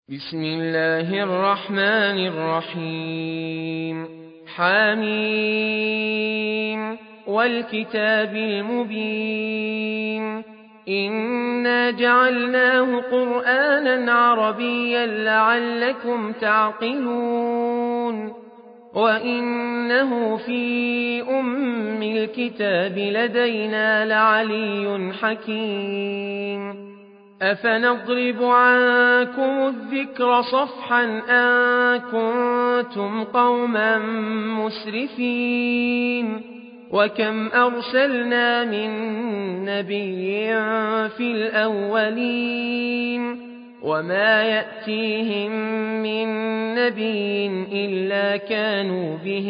بسم الله الرحمن الرحيم حميم والكتاب المبين إنا جعلناه قرآنا عربيا لعلكم تعقلون وإنه في أم الكتاب لدينا لعلي حكيم أفنضرب عنكم الذكر صفحا أن كنتم قوما مسرفين وكم أرسلنا من نبي في الأولين وما يأتيهم من نبي إلا كانوا به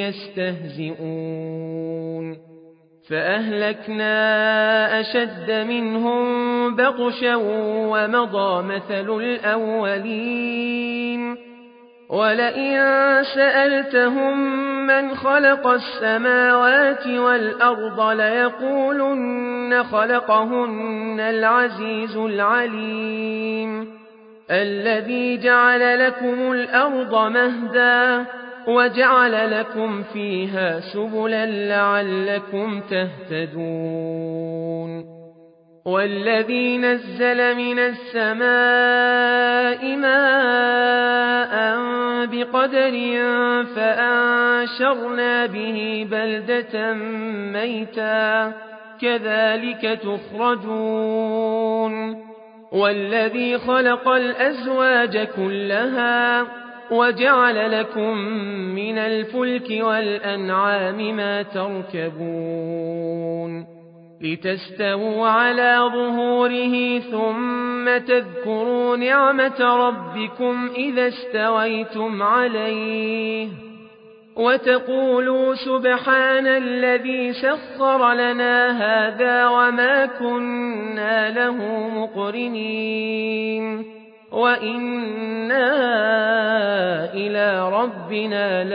يستهزئون فأهلكنا أشد منهم بطشا ومضى مثل الأولين ولئن سألتهم من خلق السماوات والأرض ليقولن خلقهن العزيز العليم الذي جعل لكم الأرض مهدا وجعل لكم فيها سبلا لعلكم تهتدون والذي نزل من السماء ماء بقدر فأنشرنا به بلدة ميتا كذلك تخرجون والذي خلق الأزواج كلها وجعل لكم من الفلك والأنعام ما تركبون لتستووا على ظهوره ثم تذكروا نعمة ربكم إذا استويتم عليه وتقولوا سبحان الذي سخر لنا هذا وما كنا له مقرنين وإنا إلى ربنا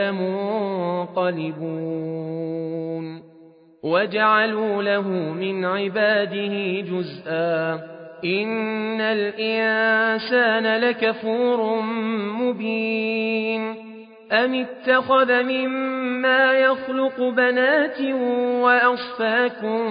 لمنقلبون وجعلوا له من عباده جزءا إن الإنسان لكفور مبين أم اتخذ مما يخلق بنات وأصفاكم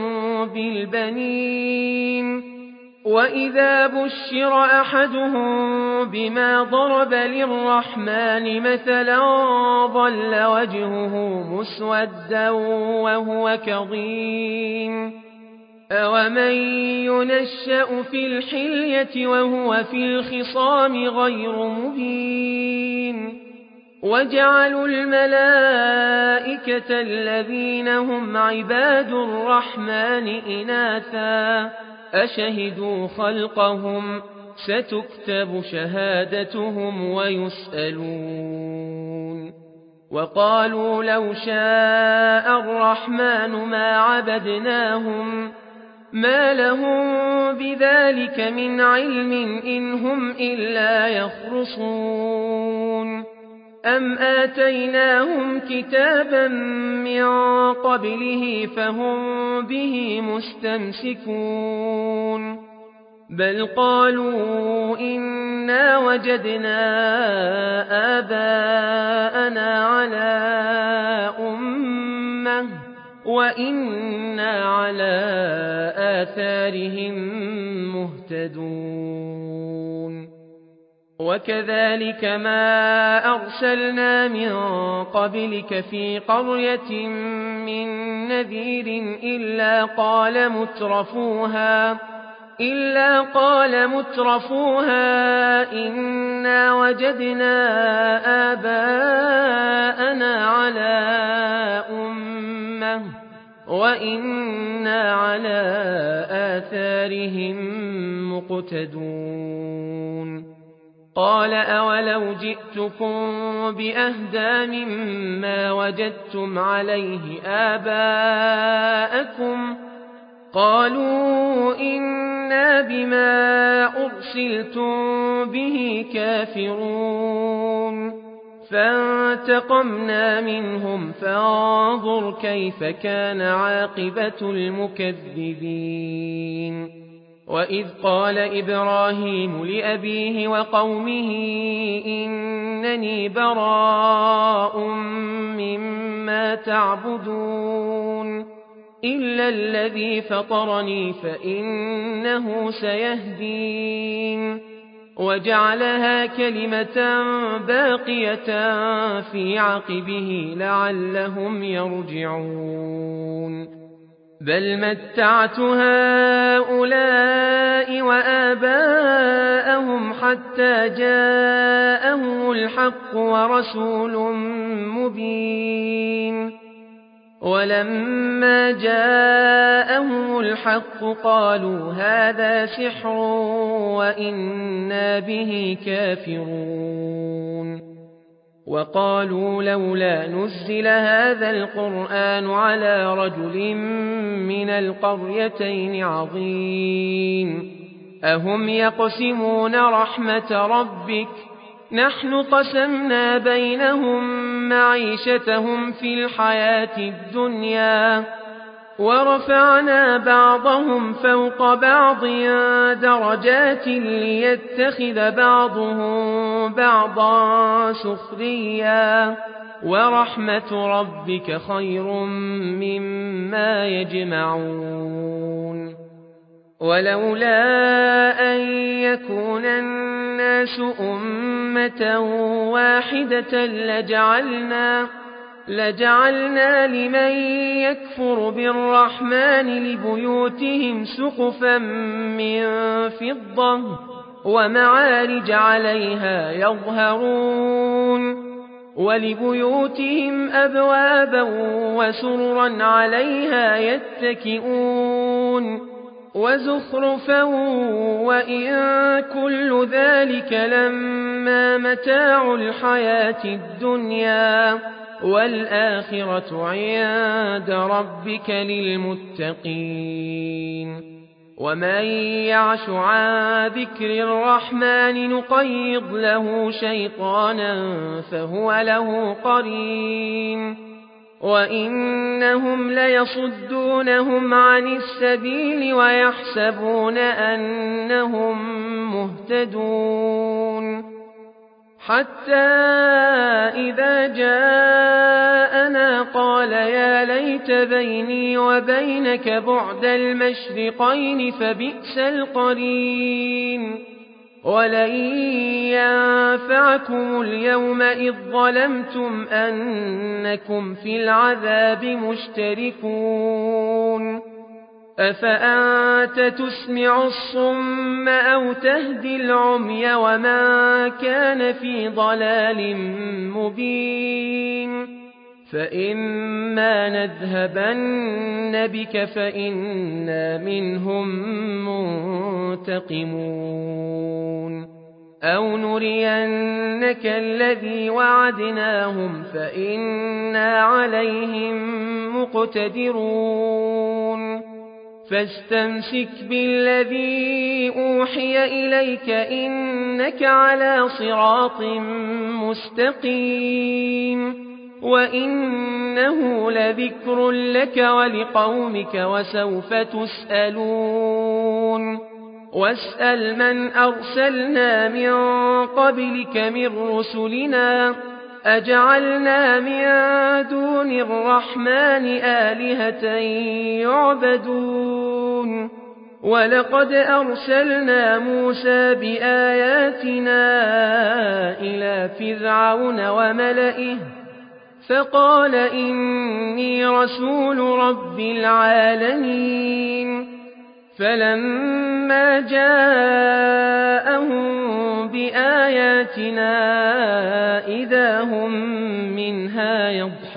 بالبنين وإذا بشر أحدهم بما ضرب للرحمن مثلا ظل وجهه مسودا وهو كظيم أومن ينشأ في الحلية وهو في الخصام غير مبين وجعلوا الملائكة الذين هم عباد الرحمن إناثا أشهدوا خلقهم ستكتب شهادتهم ويسألون وقالوا لو شاء الرحمن ما عبدناهم ما لهم بذلك من علم إن هم إلا يخرصون أم آتيناهم كتابا من قبله فهم به مستمسكون بل قالوا إنا وجدنا آباءنا على أمة وإنا على آثارهم مهتدون وكذلك ما أرسلنا من قبلك في قرية من نذير إلا قال مترفوها إنا وجدنا آباءنا على أمة وإنا على آثارهم مقتدون قال أولو جئتكم بأهدى مما وجدتم عليه آباءكم قالوا إنا بما أرسلتم به كافرون فانتقمنا منهم فانظر كيف كان عاقبة المكذبين وإذ قال إبراهيم لأبيه وقومه إنني براء مما تعبدون إلا الذي فطرني فإنه سيهدين وجعلها كلمة باقية في عقبه لعلهم يرجعون بل متعت هؤلاء وآباءهم حتى جاءهم الحق ورسول مبين ولما جاءهم الحق قالوا هذا سحر وإنا به كافرون وقالوا لولا نزل هذا القرآن على رجل من القريتين عظيم أهم يقسمون رحمة ربك نحن قسمنا بينهم معيشتهم في الحياة الدنيا ورفعنا بعضهم فوق بعض درجات ليتخذ بعضهم بعضا سخريا ورحمة ربك خير مما يجمعون ولولا أن يكون الناس أمة واحدة لجعلنا لمن يكفر بالرحمن لبيوتهم سقفا من فضة ومعارج عليها يظهرون ولبيوتهم أبوابا وسررا عليها يتكئون وزخرفا وإن كل ذلك لما متاع الحياة الدنيا والآخرة عند ربك للمتقين ومن يعش عن ذكر الرحمن نقيض له شيطانا فهو له قرين وإنهم ليصدونهم عن السبيل ويحسبون أنهم مهتدون حتى إذا جاءنا قال يا ليت بيني وبينك بعد المشرقين فبئس القرين ولن ينفعكم اليوم إذ ظلمتم أنكم في العذاب مشتركون أفأنت تسمع الصم أو تهدي العمي وما كان في ضلال مبين فإما نذهبن بك فإنا منهم منتقمون أو نرينك الذي وعدناهم فإنا عليهم مقتدرون فاستمسك بالذي أوحي إليك إنك على صراط مستقيم وإنه لذكر لك ولقومك وسوف تسألون واسأل من أرسلنا من قبلك من رسلنا أجعلنا من دون الرحمن آلهة يعبدون ولقد أرسلنا موسى بآياتنا إلى فرعون وملئه فقال إني رسول رب العالمين فلما جاءهم بآياتنا إذا هم منها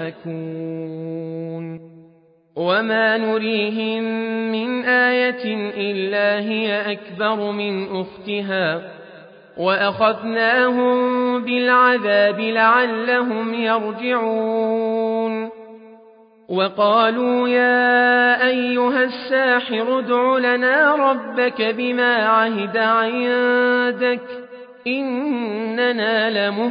يضحكون وما نريهم من آية إلا هي أكبر من أختها وأخذناهم بالعذاب لعلهم يرجعون وقالوا يا أيها الساحر ادع لنا ربك بما عهد عندك إننا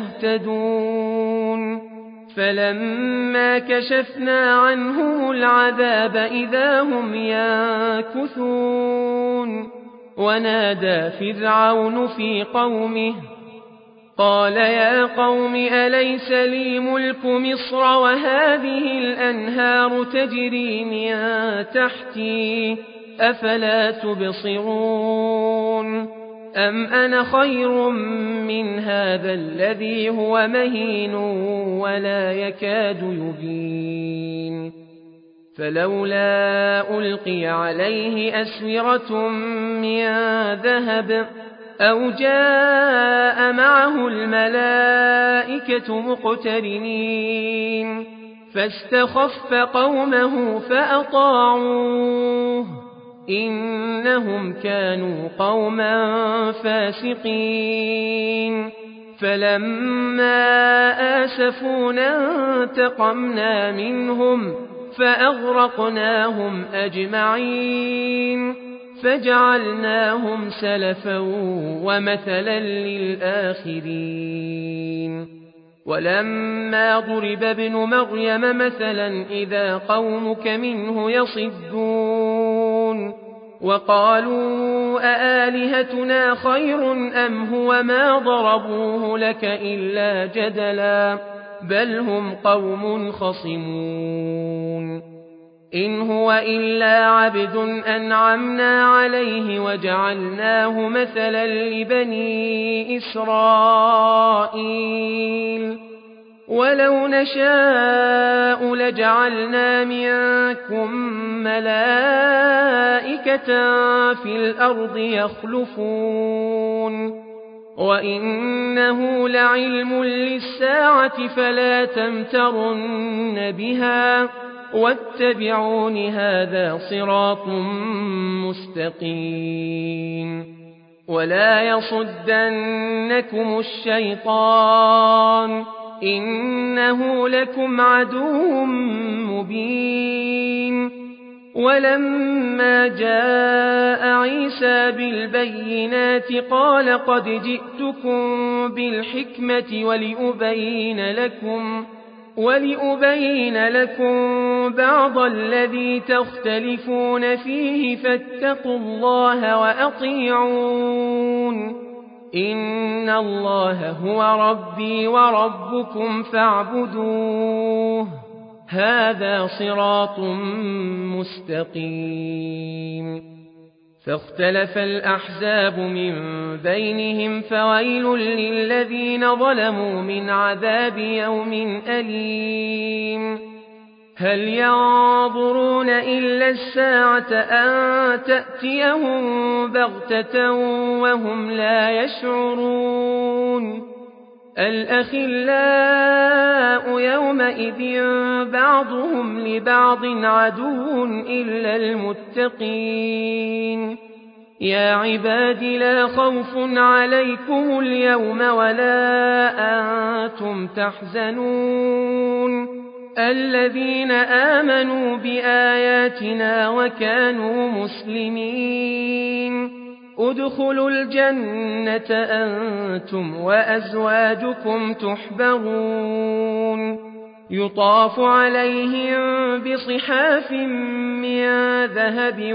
لمهتدون فلما كشفنا عنهم العذاب إذا هم ينكثون ونادى فرعون في قومه قال يا قوم أليس لي ملك مصر وهذه الأنهار تجري من تحتي أفلا تبصرون أم أنا خير من هذا الذي هو مهين ولا يكاد يبين فلولا ألقي عليه أسورة من ذهب أو جاء معه الملائكة مقترنين فاستخف قومه فأطاعوه إنهم كانوا قوما فاسقين فلما آسفونا انتقمنا منهم فأغرقناهم أجمعين فجعلناهم سلفا ومثلا للآخرين ولما ضرب ابن مريم مثلا إذا قومك منه يصدون وقالوا أآلهتنا خير أم هو ما ضربوه لك إلا جدلا بل هم قوم خصمون إن هو إلا عبد أنعمنا عليه وجعلناه مثلا لبني إسرائيل ولو نشاء لجعلنا منكم ملائكة في الأرض يخلفون وإنه لعلم للساعة فلا تمترن بها واتبعون هذا صراط مستقيم ولا يصدنكم الشيطان إنه لكم عدو مبين ولما جاء عيسى بالبينات قال قد جئتكم بالحكمة ولأبين لكم بعض الذي تختلفون فيه فاتقوا الله وأطيعون إن الله هو ربي وربكم فاعبدوه هذا صراط مستقيم فاختلف الأحزاب من بينهم فويل للذين ظلموا من عذاب يوم أليم هل ينظرون إلا الساعة أن تأتيهم بغتة وهم لا يشعرون الأخلاء يومئذ بعضهم لبعض عدو إلا المتقين يا عباد لا خوف عليكم اليوم ولا أنتم تحزنون الذين آمنوا بآياتنا وكانوا مسلمين ادخلوا الجنة أنتم وأزواجكم تحبرون يطاف عليهم بصحاف من ذهب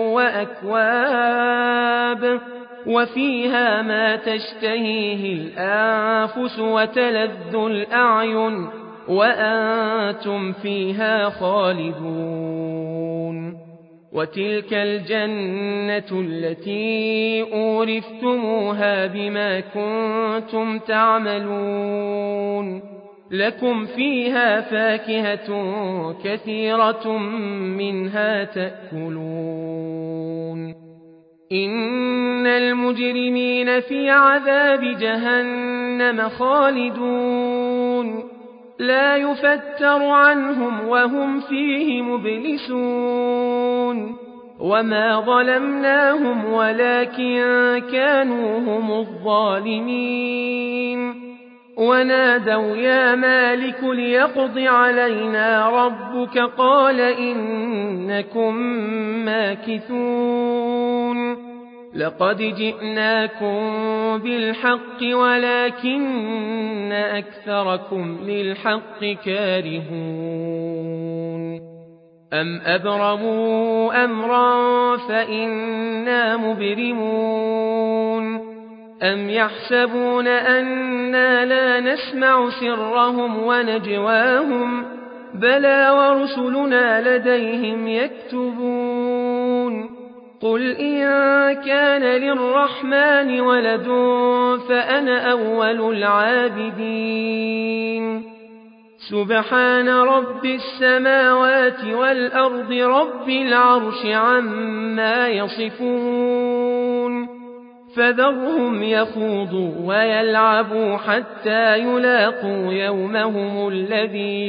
وأكواب وفيها ما تشتهيه الأنفس وتلذ الأعين وأنتم فيها خالدون وتلك الجنة التي أورثتموها بما كنتم تعملون لكم فيها فاكهة كثيرة منها تأكلون إن المجرمين في عذاب جهنم خالدون لا يفتر عنهم وهم فيه مبلسون وما ظلمناهم ولكن كانوا هم الظالمين ونادوا يا مالك ليقض علينا ربك قال إنكم ماكثون لقد جئناكم بالحق ولكن أكثركم للحق كارهون أم أبرموا أمرا فإنا مبرمون أم يحسبون أنا لا نسمع سرهم ونجواهم بلى ورسلنا لديهم يكتبون قل إن كان للرحمن ولد فأنا أول العابدين سبحان رب السماوات والأرض رب العرش عما يصفون فذرهم يخوضوا ويلعبوا حتى يلاقوا يومهم الذي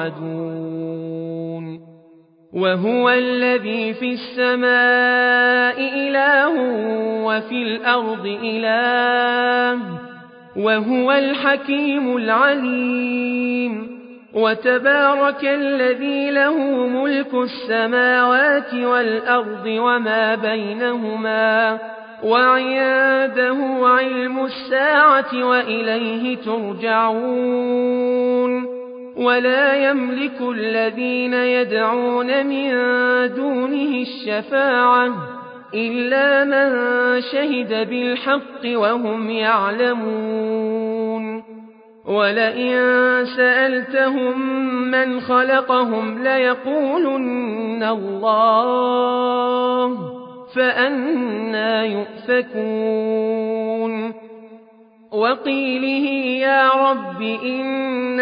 يوعدون وهو الذي في السماء إله وفي الأرض إله وهو الحكيم العليم وتبارك الذي له ملك السماوات والأرض وما بينهما وعنده علم الساعة وإليه ترجعون ولا يملك الذين يدعون من دونه الشفاعة إلا من شهد بالحق وهم يعلمون ولئن سألتهم من خلقهم ليقولن الله فأنى يؤفكون وقيله يا رب إن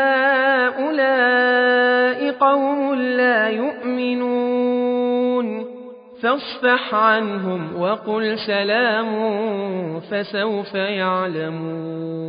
هؤلاء قوم لا يؤمنون فاصفح عنهم وقل سلام فسوف يعلمون